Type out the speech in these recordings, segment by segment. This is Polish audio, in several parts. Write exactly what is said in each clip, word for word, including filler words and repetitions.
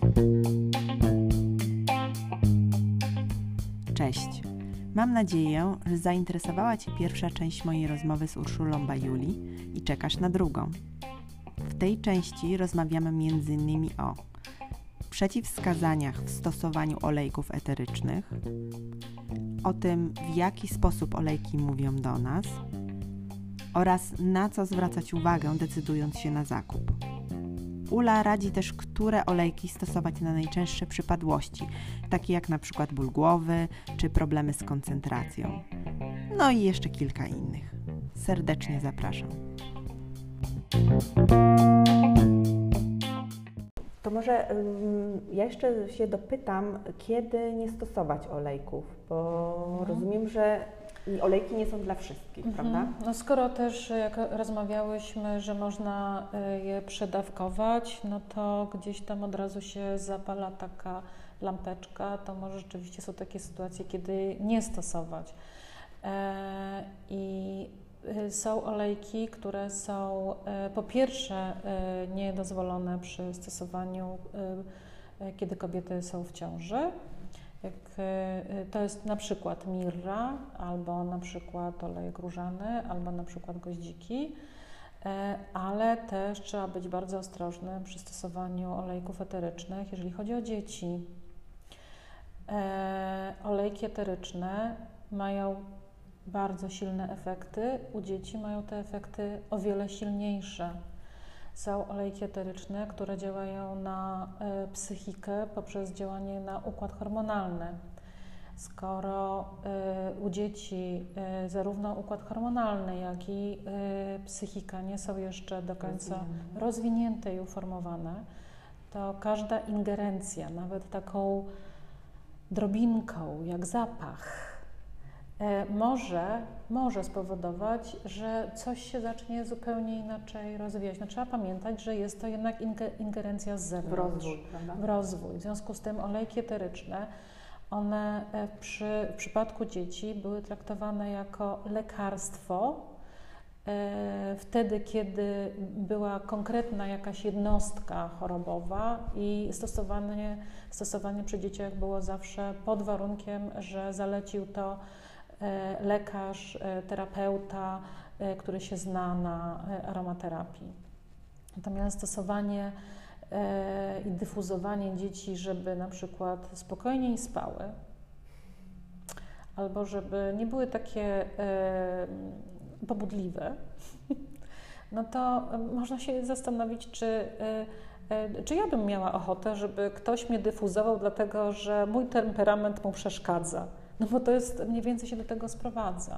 Cześć. Mam nadzieję, że zainteresowała Cię pierwsza część mojej rozmowy z Urszulą Bajuli i czekasz na drugą. W tej części rozmawiamy między innymi o przeciwwskazaniach w stosowaniu olejków eterycznych, o tym, w jaki sposób olejki mówią do nas oraz na co zwracać uwagę, decydując się na zakup. Ula radzi też, które olejki stosować na najczęstsze przypadłości, takie jak na przykład ból głowy czy problemy z koncentracją. No i jeszcze kilka innych. Serdecznie zapraszam. To może um, ja jeszcze się dopytam, kiedy nie stosować olejków, bo mhm. rozumiem, że olejki nie są dla wszystkich, mhm. prawda? No skoro też, jak rozmawiałyśmy, że można je przedawkować, no to gdzieś tam od razu się zapala taka lampeczka, to może rzeczywiście są takie sytuacje, kiedy nie stosować. E, I są olejki, które są po pierwsze niedozwolone przy stosowaniu, kiedy kobiety są w ciąży. Jak to jest na przykład mirra, albo na przykład olejek różany, albo na przykład goździki, ale też trzeba być bardzo ostrożnym przy stosowaniu olejków eterycznych, jeżeli chodzi o dzieci. Olejki eteryczne mają bardzo silne efekty, u dzieci mają te efekty o wiele silniejsze. Są olejki eteryczne, które działają na y, psychikę poprzez działanie na układ hormonalny. Skoro y, u dzieci y, zarówno układ hormonalny, jak i y, psychika nie są jeszcze do końca rozwinięte, rozwinięte i uformowane, to każda ingerencja, nawet taką drobinką jak zapach, Może, może spowodować, że coś się zacznie zupełnie inaczej rozwijać. No, trzeba pamiętać, że jest to jednak ingerencja z zewnątrz, w rozwój, prawda? w rozwój. W związku z tym olejki eteryczne, one przy, w przypadku dzieci były traktowane jako lekarstwo e, wtedy, kiedy była konkretna jakaś jednostka chorobowa i stosowanie, stosowanie przy dzieciach było zawsze pod warunkiem, że zalecił to lekarz, terapeuta, który się zna na aromaterapii. Natomiast stosowanie i dyfuzowanie dzieci, żeby na przykład spokojniej spały, albo żeby nie były takie pobudliwe, no to można się zastanowić, czy, czy ja bym miała ochotę, żeby ktoś mnie dyfuzował, dlatego że mój temperament mu przeszkadza. No bo to jest, mniej więcej się do tego sprowadza.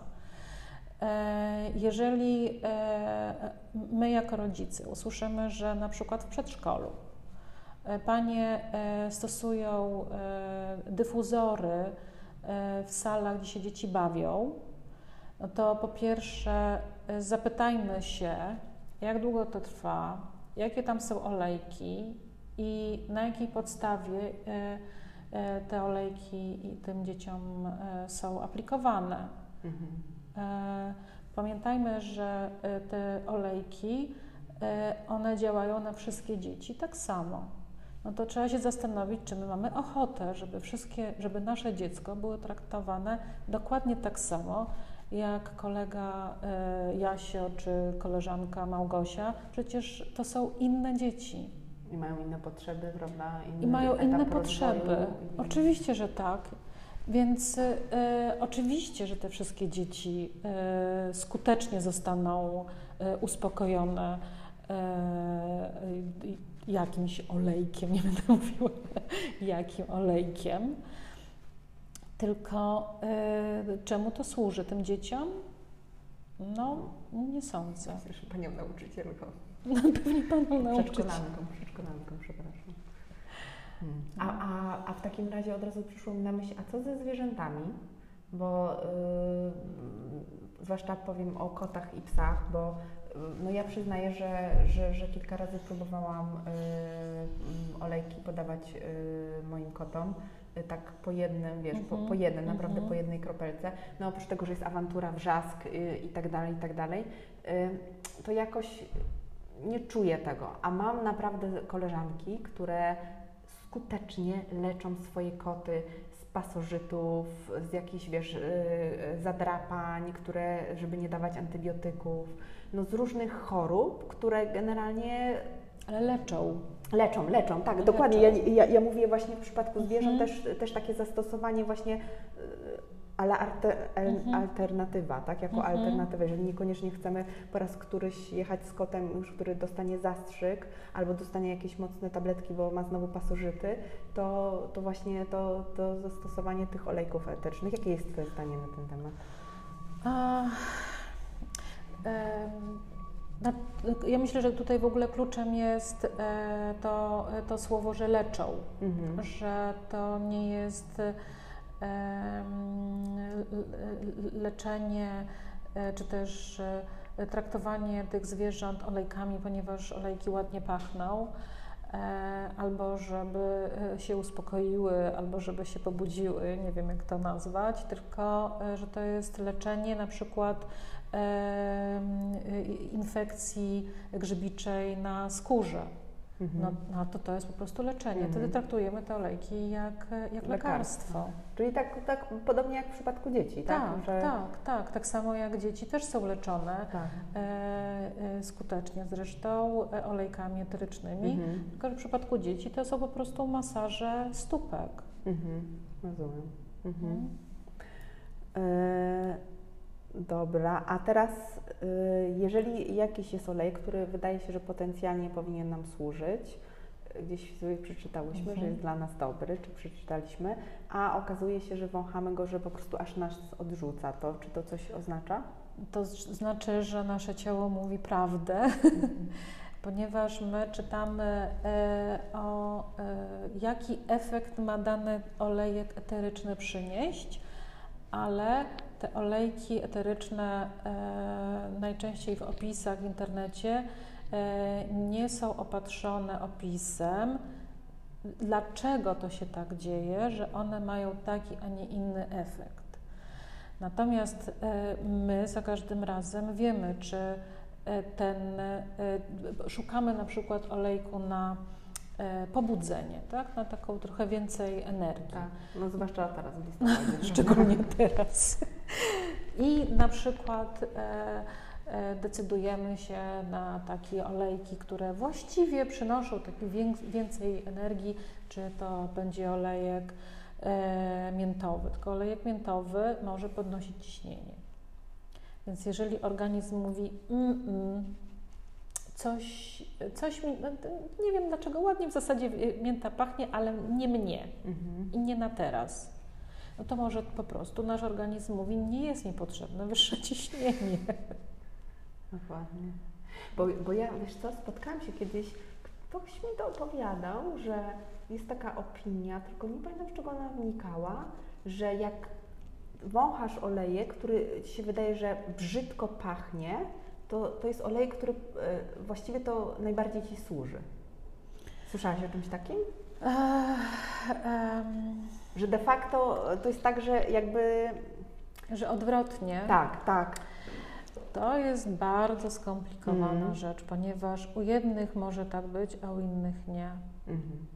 Jeżeli my jako rodzice usłyszymy, że na przykład w przedszkolu panie stosują dyfuzory w salach, gdzie się dzieci bawią, no to po pierwsze zapytajmy się, jak długo to trwa, jakie tam są olejki i na jakiej podstawie te olejki i tym dzieciom są aplikowane. Mhm. Pamiętajmy, że te olejki, one działają na wszystkie dzieci tak samo. No to trzeba się zastanowić, czy my mamy ochotę, żeby wszystkie, żeby nasze dziecko było traktowane dokładnie tak samo, jak kolega Jasio czy koleżanka Małgosia. Przecież to są inne dzieci. I mają inne potrzeby, prawda? Inny I mają inne potrzeby. I... Oczywiście, że tak. Więc y, oczywiście, że te wszystkie dzieci y, skutecznie zostaną y, uspokojone y, y, jakimś olejkiem, nie będę mówiła jakim olejkiem. Tylko y, czemu to służy tym dzieciom? No, nie sądzę. Proszę panią nauczycielką. No pewnie panią nauczycielką. Przedszkolanką, przedszkolanką, przepraszam. Hmm. A, a, a w takim razie od razu przyszło mi na myśl, a co ze zwierzętami? Bo yy, zwłaszcza powiem o kotach i psach, bo yy, no ja przyznaję, że, że, że kilka razy próbowałam yy, olejki podawać yy, moim kotom. Tak po jednym, wiesz, mm-hmm. po, po jednym, naprawdę mm-hmm. po jednej kropelce. No oprócz tego, że jest awantura, wrzask yy, i tak dalej, i tak dalej, yy, to jakoś nie czuję tego. A mam naprawdę koleżanki, które skutecznie leczą swoje koty z pasożytów, z jakichś, wiesz, yy, zadrapań, które, żeby nie dawać antybiotyków, no z różnych chorób, które generalnie... Ale leczą. Leczą, leczą, tak, leczą. dokładnie. Ja, ja, ja mówię właśnie w przypadku zwierząt mhm. też, też takie zastosowanie właśnie, ale alter, mhm. alternatywa, tak, jako mhm. alternatywa. Jeżeli niekoniecznie chcemy po raz któryś jechać z kotem już, który dostanie zastrzyk albo dostanie jakieś mocne tabletki, bo ma znowu pasożyty, to, to właśnie to, to zastosowanie tych olejków eterycznych. Jakie jest Twoje zdanie na ten temat? A, em, Ja myślę, że tutaj w ogóle kluczem jest to, to słowo, że leczą, mhm. że to nie jest leczenie czy też traktowanie tych zwierząt olejkami, ponieważ olejki ładnie pachną, albo żeby się uspokoiły, albo żeby się pobudziły, nie wiem jak to nazwać, tylko że to jest leczenie na przykład infekcji grzybiczej na skórze. Mhm. No, no to to jest po prostu leczenie. Mhm. Wtedy traktujemy te olejki jak, jak lekarstwo. lekarstwo. Czyli tak, tak podobnie jak w przypadku dzieci, tak? Tak, że... tak, tak. Tak samo jak dzieci też są leczone tak. e, e, skutecznie zresztą e, olejkami eterycznymi. Mhm. Tylko że w przypadku dzieci to są po prostu masaże stópek. Mhm. Rozumiem. Mhm. Mhm. E... Dobra, a teraz jeżeli jakiś jest olej, który wydaje się, że potencjalnie powinien nam służyć, gdzieś sobie przeczytałyśmy, mhm. że jest dla nas dobry, czy przeczytaliśmy, a okazuje się, że wąchamy go, że po prostu aż nas odrzuca, to czy to coś oznacza? To znaczy, że nasze ciało mówi prawdę, mhm. ponieważ my czytamy e, o e, jaki efekt ma dany olejek eteryczny przynieść, ale te olejki eteryczne e, najczęściej w opisach w internecie e, nie są opatrzone opisem, dlaczego to się tak dzieje, że one mają taki, a nie inny efekt. Natomiast e, my za każdym razem wiemy, czy ten, e, szukamy na przykład olejku na pobudzenie, tak? Na taką trochę więcej energii. Tak, no zwłaszcza teraz w listopadzie. Szczególnie teraz. I na przykład e, e, decydujemy się na takie olejki, które właściwie przynoszą taki więcej energii, czy to będzie olejek e, miętowy. Tylko olejek miętowy może podnosić ciśnienie. Więc jeżeli organizm mówi mm, mm, Coś, coś mi, nie wiem dlaczego, ładnie w zasadzie mięta pachnie, ale nie mnie mhm. i nie na teraz. No to może po prostu nasz organizm mówi, nie jest mi potrzebne wyższe ciśnienie. Dokładnie. Bo, bo ja, wiesz co, spotkałam się kiedyś, ktoś mi to opowiadał, że jest taka opinia, tylko nie pamiętam, z czego ona wynikała, że jak wąchasz olejek, który ci się wydaje, że brzydko pachnie, To, to jest olej, który y, właściwie to najbardziej Ci służy. Słyszałaś o czymś takim? Uh, um, że de facto to jest tak, że jakby... Że odwrotnie. Tak, tak. To jest bardzo skomplikowana mm. rzecz, ponieważ u jednych może tak być, a u innych nie. Mm.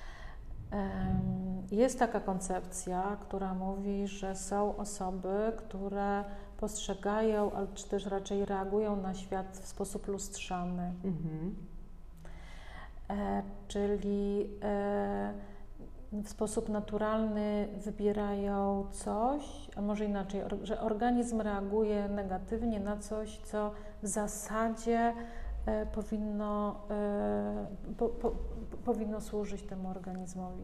Um, jest taka koncepcja, która mówi, że są osoby, które postrzegają, ale czy też raczej reagują na świat w sposób lustrzany. Mhm. E, czyli e, w sposób naturalny wybierają coś, a może inaczej, or, że organizm reaguje negatywnie na coś, co w zasadzie e, powinno, e, po, po, powinno służyć temu organizmowi.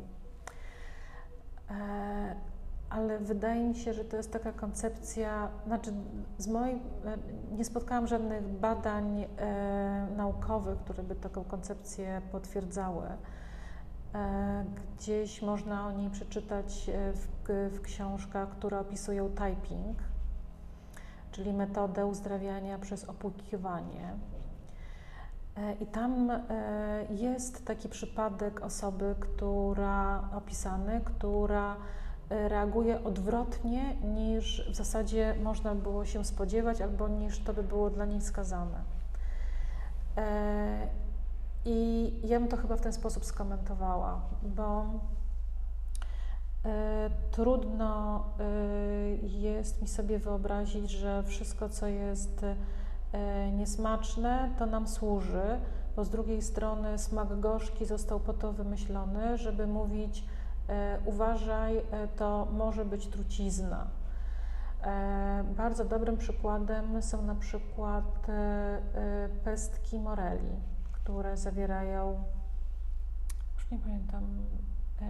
E, ale wydaje mi się, że to jest taka koncepcja, znaczy z mojej, nie spotkałam żadnych badań e, naukowych, które by taką koncepcję potwierdzały. E, gdzieś można o niej przeczytać w, w książkach, które opisują typing, czyli metodę uzdrawiania przez opłukiwanie. E, I tam e, jest taki przypadek osoby, która opisany, która reaguje odwrotnie niż w zasadzie można było się spodziewać, albo niż to by było dla niej skazane. I ja bym to chyba w ten sposób skomentowała, bo y, trudno y, jest mi sobie wyobrazić, że wszystko, co jest y, niesmaczne, to nam służy, bo z drugiej strony smak gorzki został po to wymyślony, żeby mówić e, uważaj, e, to może być trucizna. E, bardzo dobrym przykładem są na przykład e, e, pestki moreli, które zawierają, już nie pamiętam, e,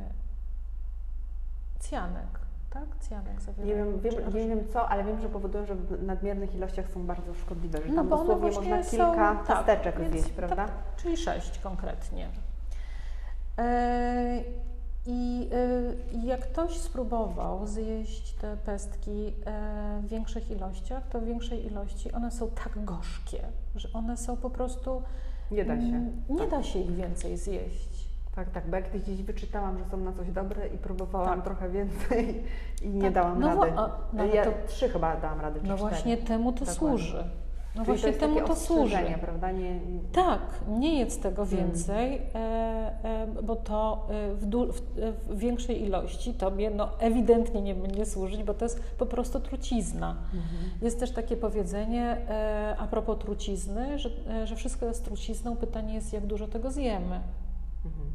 cyjanek. Tak? Cyjanek zawierają. Nie wiem, wiem, nie wiem co, ale wiem, że powodują, że w nadmiernych ilościach są bardzo szkodliwe, że no tam bo dosłownie można kilka są, ciasteczek tak, zjeść, prawda? Tak, czyli sześć konkretnie. E, I e, jak ktoś spróbował zjeść te pestki e, w większych ilościach, to w większej ilości one są tak gorzkie, że one są po prostu... Nie da się. M, nie tak. da się ich więcej zjeść. Tak, tak, bo jak gdzieś wyczytałam, że są na coś dobre i próbowałam tak. trochę więcej i nie tak. dałam no, rady. A, no, ja to, trzy chyba dałam rady, czy No cztery. właśnie temu to Dokładnie. służy. No Czyli właśnie to jest temu takie to służy. prawda? Nie, nie... Tak, nie jedz tego Hmm. więcej, e, e, bo to w, du, w, w większej ilości tobie no, ewidentnie nie będzie służyć, bo to jest po prostu trucizna. Mhm. Jest też takie powiedzenie e, a propos trucizny, że, e, że wszystko jest trucizną, pytanie jest, jak dużo tego zjemy. Mhm.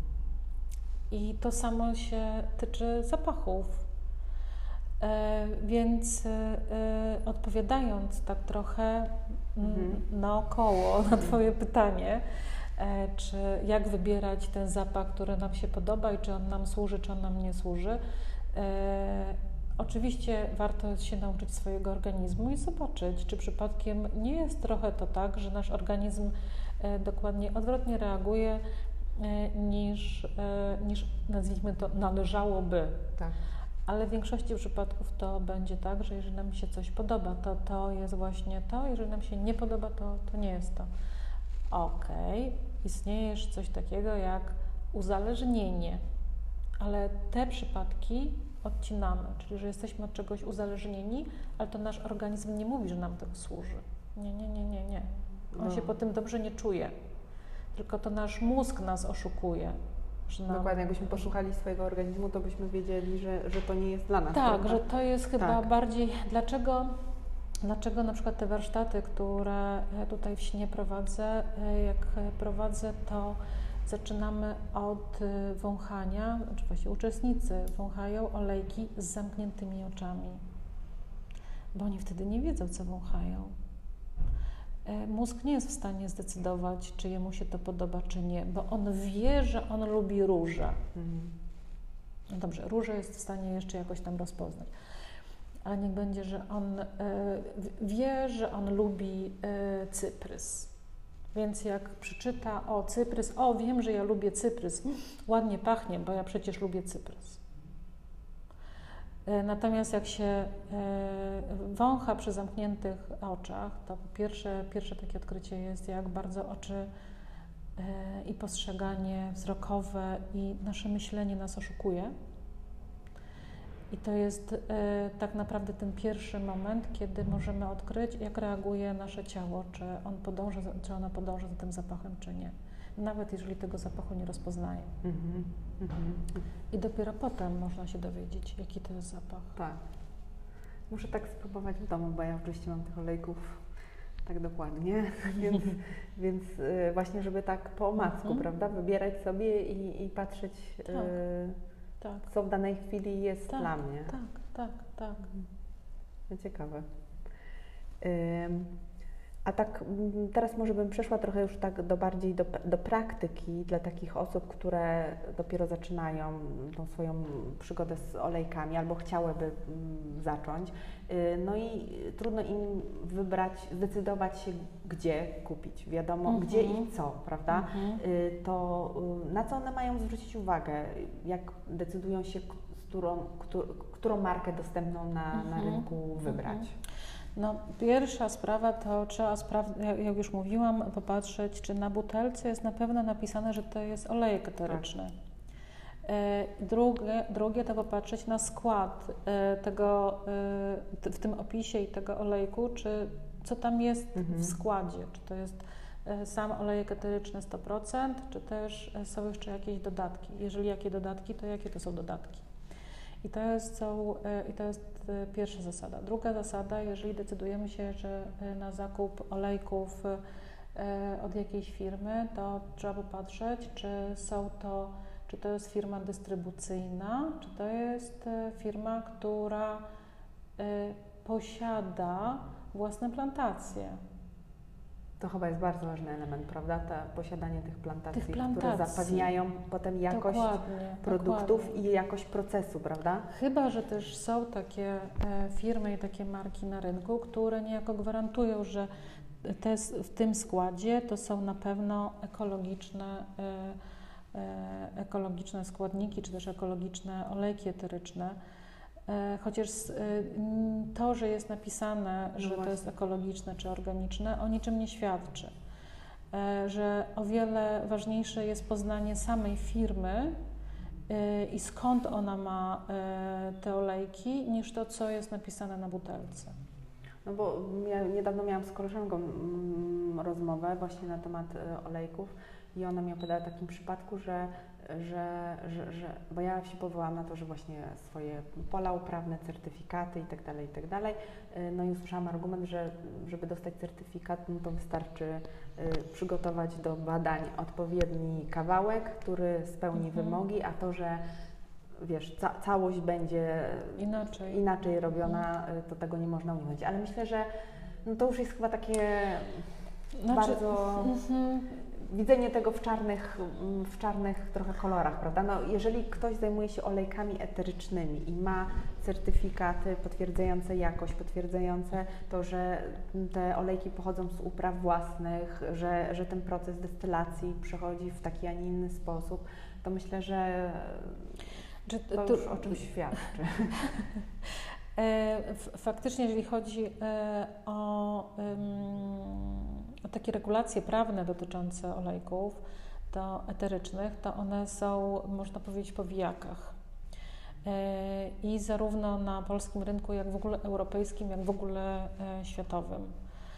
I to samo się tyczy zapachów. E, więc e, odpowiadając tak trochę Mhm. naokoło na Twoje pytanie, e, czy jak wybierać ten zapach, który nam się podoba i czy on nam służy, czy on nam nie służy. E, oczywiście warto jest się nauczyć swojego organizmu i zobaczyć, czy przypadkiem nie jest trochę to tak, że nasz organizm e, dokładnie odwrotnie reaguje e, niż, e, niż nazwijmy to należałoby. Tak. Ale w większości przypadków to będzie tak, że jeżeli nam się coś podoba, to to jest właśnie to, jeżeli nam się nie podoba, to, to nie jest to. Okej, okay. Istnieje jeszcze coś takiego jak uzależnienie, ale te przypadki odcinamy, czyli że jesteśmy od czegoś uzależnieni, ale to nasz organizm nie mówi, że nam to służy. Nie, nie, nie, nie, nie. On no. się po tym dobrze nie czuje, tylko to nasz mózg nas oszukuje. Nam... Dokładnie, jakbyśmy posłuchali swojego organizmu, to byśmy wiedzieli, że, że to nie jest dla nas. Tak, prawda? że to jest chyba tak. bardziej... Dlaczego, dlaczego na przykład te warsztaty, które tutaj w Śnie prowadzę, jak prowadzę, to zaczynamy od wąchania, czy właściwie uczestnicy wąchają olejki z zamkniętymi oczami, bo oni wtedy nie wiedzą, co wąchają. Mózg nie jest w stanie zdecydować, czy jemu się to podoba, czy nie, bo on wie, że on lubi róże. Mhm. No dobrze, róże jest w stanie jeszcze jakoś tam rozpoznać, ale niech będzie, że on y, wie, że on lubi y, cyprys. Więc jak przeczyta o cyprys, o wiem, że ja lubię cyprys, ładnie pachnie, bo ja przecież lubię cyprys. Natomiast jak się wącha przy zamkniętych oczach, to pierwsze, pierwsze takie odkrycie jest, jak bardzo oczy i postrzeganie wzrokowe i nasze myślenie nas oszukuje. I to jest tak naprawdę ten pierwszy moment, kiedy możemy odkryć, jak reaguje nasze ciało, czy on podąża, czy ono podąża za tym zapachem, czy nie. Nawet jeżeli tego zapachu nie rozpoznaje. Mhm. Mhm. I dopiero potem można się dowiedzieć, jaki to jest zapach. Tak. Muszę tak spróbować w domu, bo ja oczywiście mam tych olejków tak dokładnie, więc, więc właśnie, żeby tak po omacku, mhm. prawda, wybierać sobie i, i patrzeć, tak. y, tak. co w danej chwili jest tak, dla mnie. Tak, tak, tak. To ciekawe. Y, A tak teraz może bym przeszła trochę już tak do bardziej do, do praktyki dla takich osób, które dopiero zaczynają tą swoją przygodę z olejkami albo chciałyby zacząć. No i trudno im wybrać, zdecydować się, gdzie kupić, wiadomo, mhm. gdzie i co, prawda? Mhm. To na co one mają zwrócić uwagę, jak decydują się, którą, którą markę dostępną na, mhm. na rynku wybrać? Mhm. No, pierwsza sprawa to trzeba, spra- jak już mówiłam, popatrzeć, czy na butelce jest na pewno napisane, że to jest olejek eteryczny. Tak. E, drugie, drugie to popatrzeć na skład e, tego, e, t- w tym opisie i tego olejku, czy co tam jest mhm. w składzie, czy to jest sam olejek eteryczny sto procent, czy też są jeszcze jakieś dodatki? Jeżeli jakie dodatki, to jakie to są dodatki? I to jest, są, i to jest pierwsza zasada. Druga zasada, jeżeli decydujemy się, że na zakup olejków od jakiejś firmy, to trzeba popatrzeć, czy są to, czy to jest firma dystrybucyjna, czy to jest firma, która posiada własne plantacje. To chyba jest bardzo ważny element, prawda? To posiadanie tych plantacji, tych plantacji, które zapewniają potem jakość dokładnie, produktów dokładnie. i jakość procesu, prawda? Chyba że też są takie e, firmy i takie marki na rynku, które niejako gwarantują, że te, w tym składzie to są na pewno ekologiczne, e, e, ekologiczne składniki, czy też ekologiczne olejki eteryczne. Chociaż to, że jest napisane, że to jest ekologiczne czy organiczne, o niczym nie świadczy. Że o wiele ważniejsze jest poznanie samej firmy i skąd ona ma te olejki, niż to, co jest napisane na butelce. No bo ja niedawno miałam z koleżanką rozmowę właśnie na temat olejków i ona mi opowiadała o takim przypadku, że Że, że, że, bo ja się powołałam na to, że właśnie swoje pola uprawne, certyfikaty i tak dalej, i tak dalej. No i usłyszałam argument, że żeby dostać certyfikat, no to wystarczy y, przygotować do badań odpowiedni kawałek, który spełni mhm. wymogi, a to, że wiesz, ca całość będzie inaczej, inaczej robiona, mhm. to tego nie można uniknąć. Ale myślę, że no to już jest chyba takie znaczy, bardzo... Mhm. Widzenie tego w czarnych, w czarnych trochę kolorach, prawda? No, jeżeli ktoś zajmuje się olejkami eterycznymi i ma certyfikaty potwierdzające jakość, potwierdzające to, że te olejki pochodzą z upraw własnych, że, że ten proces destylacji przechodzi w taki, a nie inny sposób, to myślę, że to, to już o czymś świadczy. Faktycznie, jeżeli chodzi o, o takie regulacje prawne dotyczące olejków to eterycznych, to one są, można powiedzieć, po wijakach. I zarówno na polskim rynku, jak w ogóle europejskim, jak w ogóle światowym.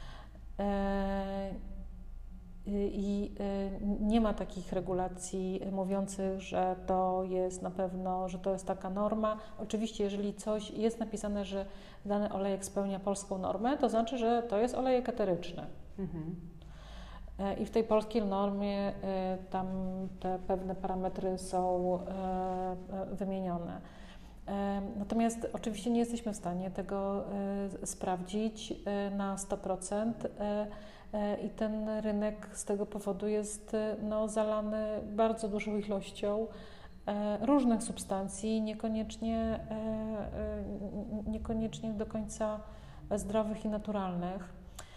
I nie ma takich regulacji mówiących, że to jest na pewno, że to jest taka norma. Oczywiście, jeżeli coś jest napisane, że dany olejek spełnia polską normę, to znaczy, że to jest olejek eteryczny. Mhm. I w tej polskiej normie tam te pewne parametry są wymienione. Natomiast oczywiście nie jesteśmy w stanie tego sprawdzić na sto procent. I ten rynek z tego powodu jest no, zalany bardzo dużą ilością różnych substancji, niekoniecznie, niekoniecznie do końca zdrowych i naturalnych.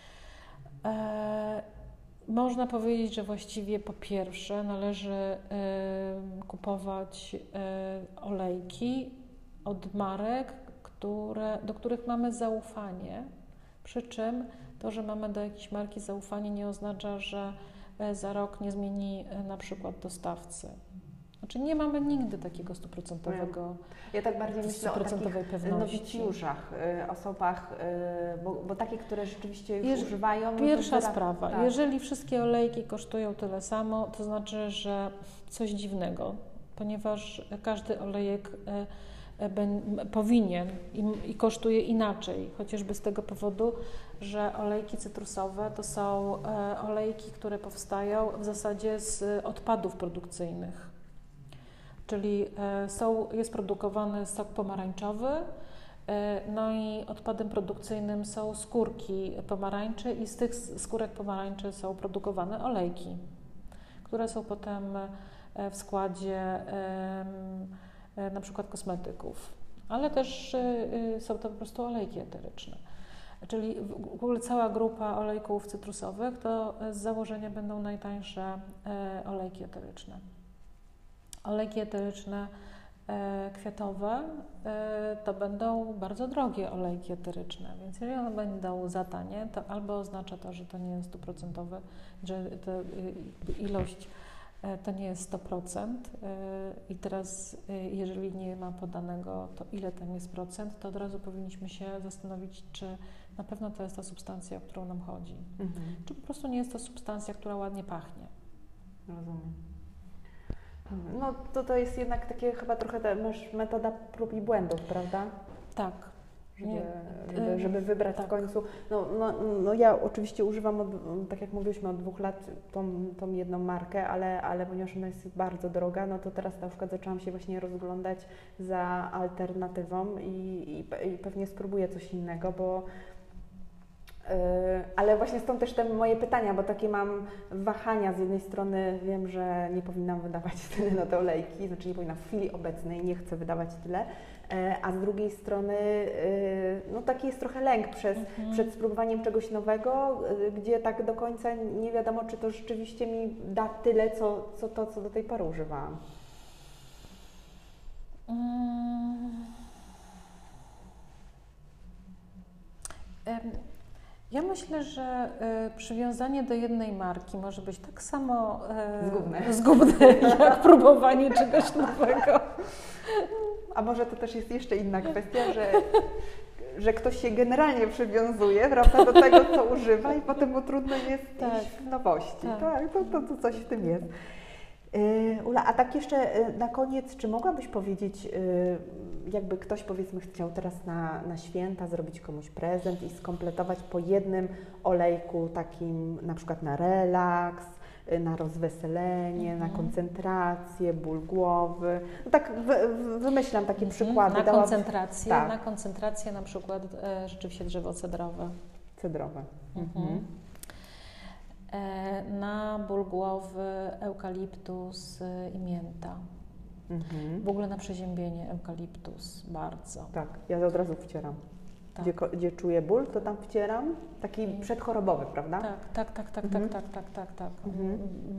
Można powiedzieć, że właściwie po pierwsze należy kupować olejki od marek, które, do których mamy zaufanie, przy czym to, że mamy do jakiejś marki zaufanie, nie oznacza, że za rok nie zmieni na przykład dostawcy. Znaczy nie mamy nigdy takiego stuprocentowego, ja tak bardziej myślę o takich pewności. nowicjuszach, osobach, bo, bo takie, które rzeczywiście już Jeż, używają. Pierwsza no to sprawa, tak. Jeżeli wszystkie olejki kosztują tyle samo, to znaczy, że coś dziwnego, ponieważ każdy olejek powinien i, i kosztuje inaczej, chociażby z tego powodu, że olejki cytrusowe to są e, olejki, które powstają w zasadzie z odpadów produkcyjnych, czyli e, są, jest produkowany sok pomarańczowy, e, no i odpadem produkcyjnym są skórki pomarańczy i z tych skórek pomarańczy są produkowane olejki, które są potem w składzie e, na przykład kosmetyków, ale też y, są to po prostu olejki eteryczne. Czyli w ogóle cała grupa olejków cytrusowych to z założenia będą najtańsze y, olejki eteryczne. Olejki eteryczne y, kwiatowe y, to będą bardzo drogie olejki eteryczne, więc jeżeli one będą za tanie, to albo oznacza to, że to nie jest stuprocentowe, że to y, ilość to nie jest sto procent i teraz jeżeli nie ma podanego, to ile tam jest procent, to od razu powinniśmy się zastanowić, czy na pewno to jest ta substancja, o którą nam chodzi. Mhm. Czy po prostu nie jest to substancja, która ładnie pachnie. Rozumiem. No to to jest jednak takie chyba trochę ta, masz metoda prób i błędów, prawda? Tak. Żeby, Nie, żeby, żeby wybrać tak. w końcu. No, no, no ja oczywiście używam, od, tak jak mówiliśmy, od dwóch lat tą, tą jedną markę, ale, ale ponieważ ona jest bardzo droga, no to teraz na przykład zaczęłam się właśnie rozglądać za alternatywą i, i, i pewnie spróbuję coś innego, bo Yy, ale właśnie stąd też te moje pytania, bo takie mam wahania. Z jednej strony wiem, że nie powinnam wydawać tyle na te olejki, znaczy nie powinnam w chwili obecnej, nie chcę wydawać tyle, yy, a z drugiej strony yy, no taki jest trochę lęk przez, mhm. przed spróbowaniem czegoś nowego, yy, gdzie tak do końca nie wiadomo, czy to rzeczywiście mi da tyle, co, co to, co do tej pory używałam. Hmm. Um. Ja myślę, że y, przywiązanie do jednej marki może być tak samo y, zgubne, zgubne jak próbowanie czegoś nowego. A może to też jest jeszcze inna kwestia, że, że ktoś się generalnie przywiązuje, prawda, do tego, co używa i potem mu trudno jest tak. iść w nowości. Tak, tak to, to, to coś w tym jest. Yy, Ula, a tak jeszcze yy, na koniec, czy mogłabyś powiedzieć, yy, jakby ktoś powiedzmy chciał teraz na, na święta zrobić komuś prezent i skompletować po jednym olejku takim na przykład na relaks, yy, na rozweselenie, mhm. na koncentrację, ból głowy. No tak wy, wy, wymyślam takie mhm. przykłady. Na Dałabyś... koncentrację, tak. na koncentrację na przykład e, rzeczywiście drzewo cedrowe. Cedrowe. Mhm. Mhm. Na ból głowy eukaliptus i mięta. Mhm. W ogóle na przeziębienie eukaliptus bardzo. Tak, ja od razu wcieram. Tak. Gdzie, gdzie czuję ból, to tam wcieram. Taki I... przedchorobowy, prawda? Tak, tak, tak, tak, mhm. tak, tak, tak, tak, tak. Mhm.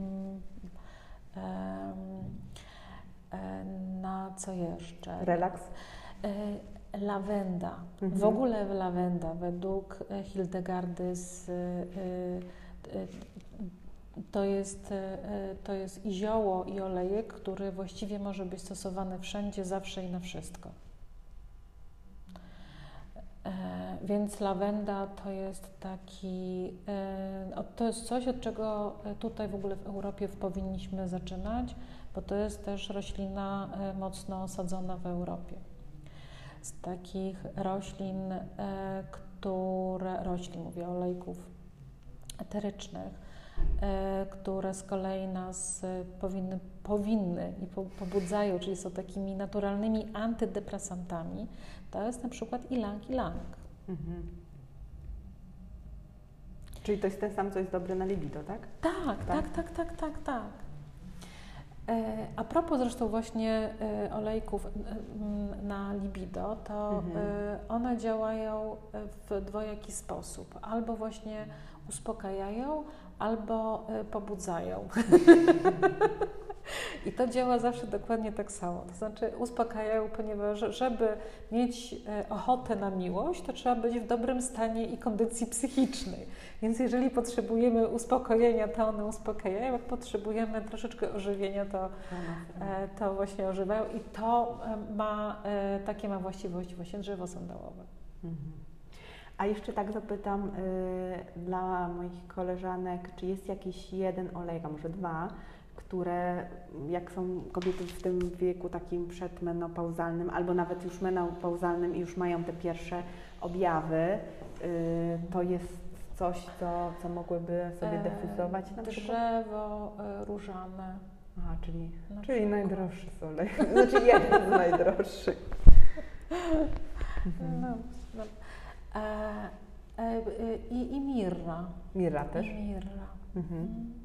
Na co jeszcze? Relaks? Lawenda. Mhm. W ogóle lawenda według Hildegardy z To jest, to jest i zioło, i olejek, który właściwie może być stosowany wszędzie, zawsze i na wszystko. Więc lawenda to jest taki, to jest coś, od czego tutaj w ogóle w Europie powinniśmy zaczynać, bo to jest też roślina mocno osadzona w Europie. Z takich roślin, które, roślin, mówię, olejków eterycznych, które z kolei nas powinny, powinny i pobudzają, czyli są takimi naturalnymi antydepresantami, to jest na przykład ilang ilang. Mhm. Czyli to jest ten sam, co jest dobry na libido, tak? Tak, tak, tak, tak, tak, tak. A propos zresztą właśnie olejków na libido, to mhm. one działają w dwojaki sposób. Albo właśnie uspokajają, albo pobudzają. I to działa zawsze dokładnie tak samo. To znaczy uspokajają, ponieważ żeby mieć ochotę na miłość, to trzeba być w dobrym stanie i kondycji psychicznej. Więc jeżeli potrzebujemy uspokojenia, to one uspokajają. Jak potrzebujemy troszeczkę ożywienia, to, to właśnie ożywają. I to ma, takie ma właściwości właśnie drzewo sandałowe. Mhm. A jeszcze tak zapytam y, dla moich koleżanek, czy jest jakiś jeden olejek, a może dwa, które jak są kobiety w tym wieku takim przedmenopauzalnym albo nawet już menopauzalnym i już mają te pierwsze objawy, y, to jest coś, co, co mogłyby sobie defuzować? E, drzewo y, różane. Aha, czyli, Na czyli przykład. najdroższy olej, znaczy jeden z najdroższych. Mhm. No, no. E, e, i, I mirra. Mirra też? I mirra. Mhm.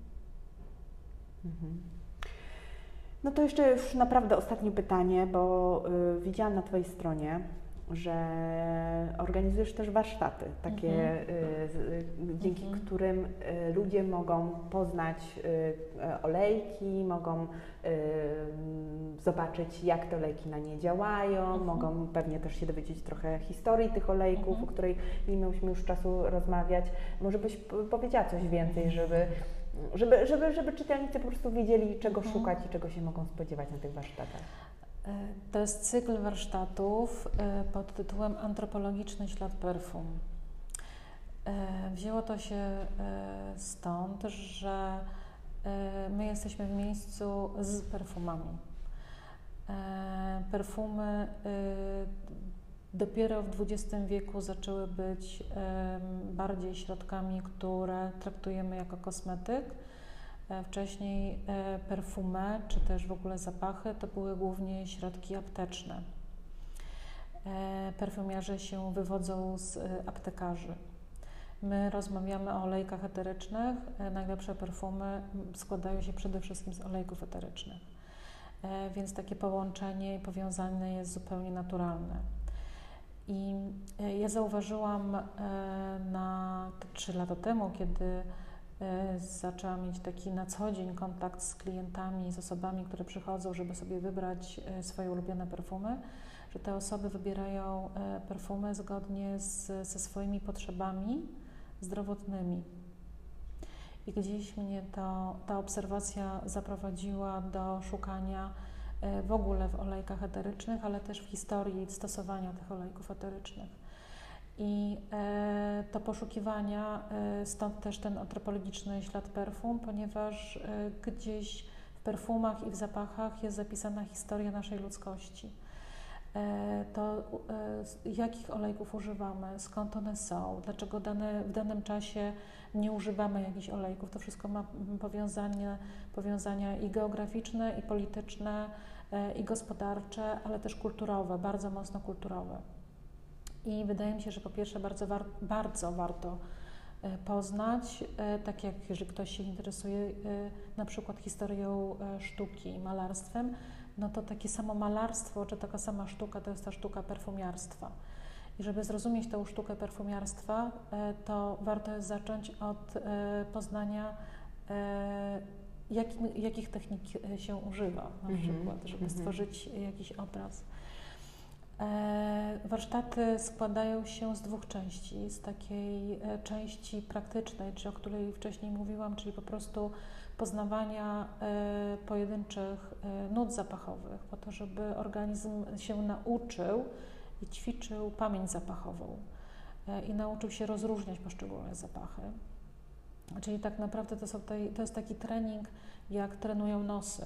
Mhm. No to jeszcze już naprawdę ostatnie pytanie, bo y, widziałam na Twojej stronie, że organizujesz też warsztaty, takie mhm. y, y, dzięki mhm. którym y, ludzie mogą poznać y, olejki, mogą y, zobaczyć, jak te olejki na nie działają, mhm. mogą pewnie też się dowiedzieć trochę historii tych olejków, mhm. o której nie mieliśmy już czasu rozmawiać. Może byś powiedziała coś więcej, żeby Żeby, żeby, żeby czytelnicy po prostu wiedzieli, czego mhm. szukać i czego się mogą spodziewać na tych warsztatach. To jest cykl warsztatów pod tytułem Antropologiczny ślad perfum. Wzięło to się stąd, że my jesteśmy w miejscu z perfumami. Perfumy dopiero w dwudziestym wieku zaczęły być bardziej środkami, które traktujemy jako kosmetyk. Wcześniej perfumy, czy też w ogóle zapachy, to były głównie środki apteczne. Perfumiarze się wywodzą z aptekarzy. My rozmawiamy o olejkach eterycznych. Najlepsze perfumy składają się przede wszystkim z olejków eterycznych. Więc takie połączenie i powiązanie jest zupełnie naturalne. I ja zauważyłam na trzy lata temu, kiedy zaczęłam mieć taki na co dzień kontakt z klientami, z osobami, które przychodzą, żeby sobie wybrać swoje ulubione perfumy, że te osoby wybierają perfumy zgodnie z, ze swoimi potrzebami zdrowotnymi. I gdzieś mnie to, ta obserwacja zaprowadziła do szukania w ogóle w olejkach eterycznych, ale też w historii stosowania tych olejków eterycznych. I e, to poszukiwania, e, stąd też ten antropologiczny ślad perfum, ponieważ e, gdzieś w perfumach i w zapachach jest zapisana historia naszej ludzkości. E, to e, jakich olejków używamy, skąd one są, dlaczego dane, w danym czasie nie używamy jakichś olejków. To wszystko ma powiązania, powiązania i geograficzne, i polityczne, e, i gospodarcze, ale też kulturowe, bardzo mocno kulturowe. I wydaje mi się, że po pierwsze bardzo, war, bardzo warto poznać, tak jak jeżeli ktoś się interesuje na przykład historią sztuki, malarstwem, no to takie samo malarstwo, czy taka sama sztuka, to jest ta sztuka perfumiarstwa. I żeby zrozumieć tę sztukę perfumiarstwa, to warto jest zacząć od poznania, jakim, jakich technik się używa, na mm-hmm. przykład, żeby mm-hmm. stworzyć jakiś obraz. Warsztaty składają się z dwóch części. Z takiej części praktycznej, czy o której wcześniej mówiłam, czyli po prostu poznawania pojedynczych nut zapachowych, po to, żeby organizm się nauczył i ćwiczył pamięć zapachową i nauczył się rozróżniać poszczególne zapachy. Czyli tak naprawdę to, są tej, to jest taki trening, jak trenują nosy.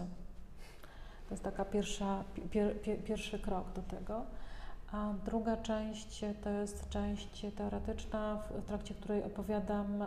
To jest taka pierwsza, pier, pier, pierwszy krok do tego. A druga część to jest część teoretyczna, w trakcie której opowiadam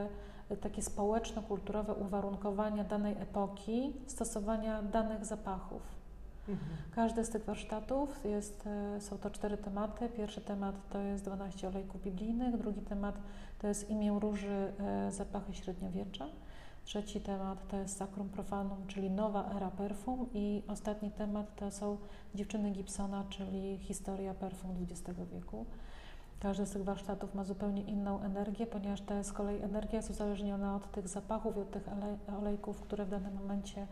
y, takie społeczno-kulturowe uwarunkowania danej epoki, stosowania danych zapachów. Mhm. Każdy z tych warsztatów jest, y, są to cztery tematy. Pierwszy temat to jest dwanaście olejków biblijnych, drugi temat to jest imię róży, y, zapachy średniowiecza. Trzeci temat to jest Sacrum Profanum, czyli nowa era perfum, i ostatni temat to są Dziewczyny Gibsona, czyli historia perfum dwudziestego wieku. Każdy z tych warsztatów ma zupełnie inną energię, ponieważ ta z kolei energia jest uzależniona od tych zapachów i od tych olejków, które w danym momencie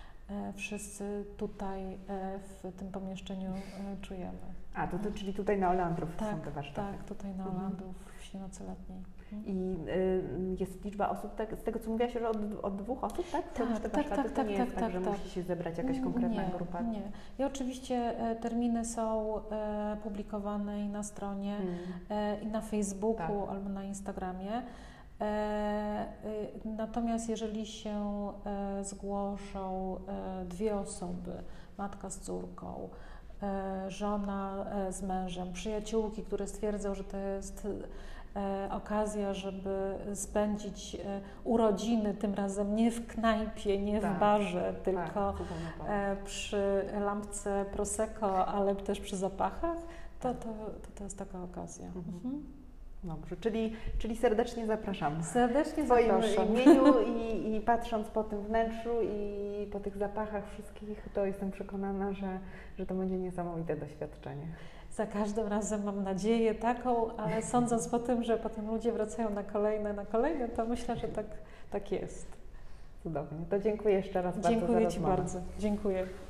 e, wszyscy tutaj e, w tym pomieszczeniu e, czujemy. A, to, to czyli tutaj na Olandrów tak, są te warsztaty? Tak, tutaj na Olandrów w Śnienocy Letniej. I y, jest liczba osób, tak, z tego co mówiłaś, że od, od dwóch osób, tak? Tak, tak, tak, tak, to nie tak, jest tak, tak, że tak. musi się zebrać jakaś konkretna nie, grupa? Nie, I oczywiście e, terminy są e, publikowane i na stronie, hmm. e, i na Facebooku, tak. albo na Instagramie. E, e, natomiast jeżeli się e, zgłoszą e, dwie osoby, matka z córką, e, żona e, z mężem, przyjaciółki, które stwierdzą, że to jest E, okazja, żeby spędzić e, urodziny, tym razem nie w knajpie, nie tak, w barze, tylko tak, e, przy lampce Prosecco, ale też przy zapachach, to, to, to, to jest taka okazja. Mhm. Mhm. Dobrze, czyli, czyli serdecznie zapraszam. Serdecznie w swoim zapraszam. imieniu i, i patrząc po tym wnętrzu i po tych zapachach wszystkich, to jestem przekonana, że, że to będzie niesamowite doświadczenie. Za każdym razem mam nadzieję taką, ale sądząc po tym, że potem ludzie wracają na kolejne, na kolejne, to myślę, że tak, tak jest. Cudownie. To dziękuję jeszcze raz dziękuję bardzo za Ci rozmowę. bardzo. Dziękuję.